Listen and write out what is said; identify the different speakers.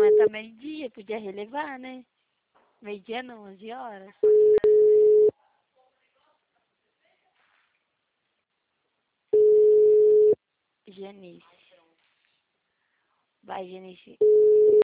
Speaker 1: mas tá meio-dia, podia relevar, né? Meio-dia não, 11 horas. Janice. Vai, Janice.